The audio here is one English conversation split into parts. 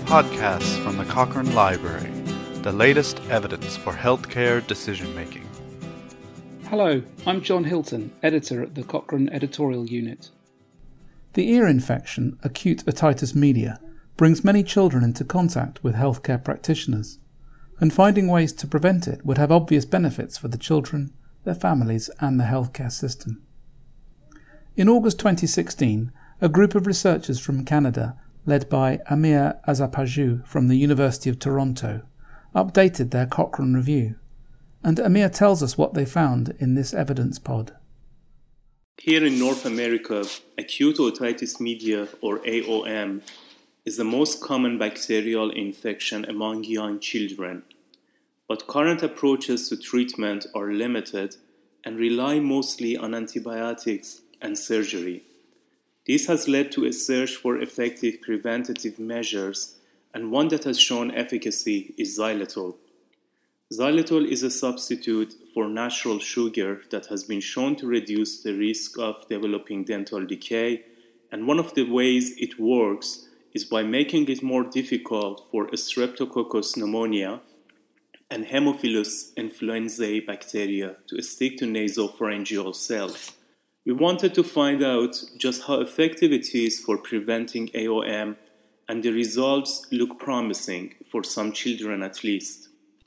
Podcasts from the Cochrane Library, the latest evidence for healthcare decision-making. Hello, I'm John Hilton, editor at the Cochrane Editorial Unit. The ear infection, acute otitis media, brings many children into contact with healthcare practitioners, and finding ways to prevent it would have obvious benefits for the children, their families, and the healthcare system. In August 2016, a group of researchers from Canada, led by Amir Azapaju from the University of Toronto, updated their Cochrane review, and Amir tells us what they found in this evidence pod. Here in North America, acute otitis media, or AOM, is the most common bacterial infection among young children. But current approaches to treatment are limited and rely mostly on antibiotics and surgery. This has led to a search for effective preventative measures, and one that has shown efficacy is xylitol. Xylitol is a substitute for natural sugar that has been shown to reduce the risk of developing dental decay, and one of the ways it works is by making it more difficult for Streptococcus pneumonia and Haemophilus influenzae bacteria to stick to nasopharyngeal cells. We wanted to find out just how effective it is for preventing AOM, and the results look promising for some children at least.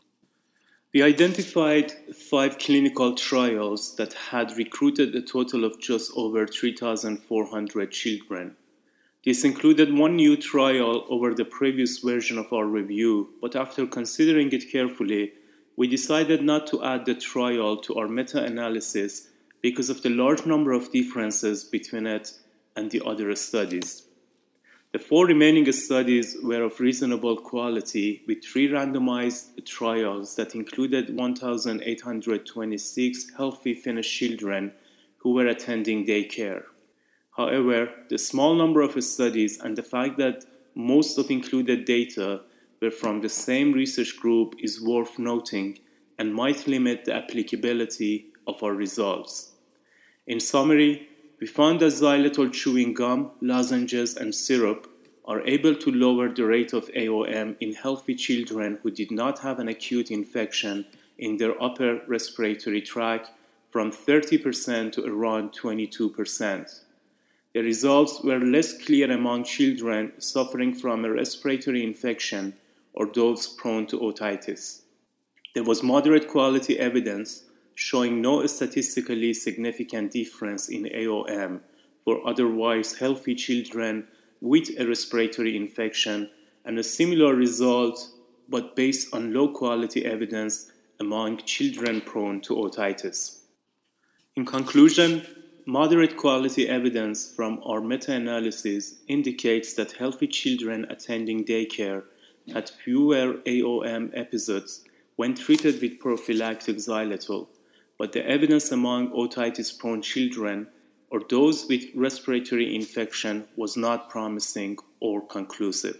We identified 5 clinical trials that had recruited a total of just over 3,400 children. This included one new trial over the previous version of our review, but after considering it carefully, we decided not to add the trial to our meta-analysis because of the large number of differences between it and the other studies. The 4 remaining studies were of reasonable quality, with 3 randomized trials that included 1,826 healthy Finnish children who were attending daycare. However, the small number of studies and the fact that most of included data were from the same research group is worth noting and might limit the applicability of our results. In summary, we found that xylitol chewing gum, lozenges, and syrup are able to lower the rate of AOM in healthy children who did not have an acute infection in their upper respiratory tract from 30% to around 22%. The results were less clear among children suffering from a respiratory infection or those prone to otitis. There was moderate quality evidence showing no statistically significant difference in AOM for otherwise healthy children with a respiratory infection, and a similar result but based on low quality evidence among children prone to otitis. In conclusion, moderate quality evidence from our meta-analysis indicates that healthy children attending daycare had fewer AOM episodes when treated with prophylactic xylitol, but the evidence among otitis-prone children or those with respiratory infection was not promising or conclusive.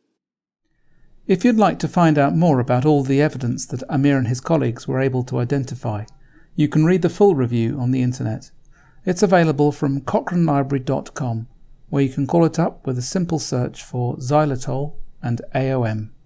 If you'd like to find out more about all the evidence that Amir and his colleagues were able to identify, you can read the full review on the internet. It's available from cochranelibrary.com, where you can call it up with a simple search for xylitol and AOM.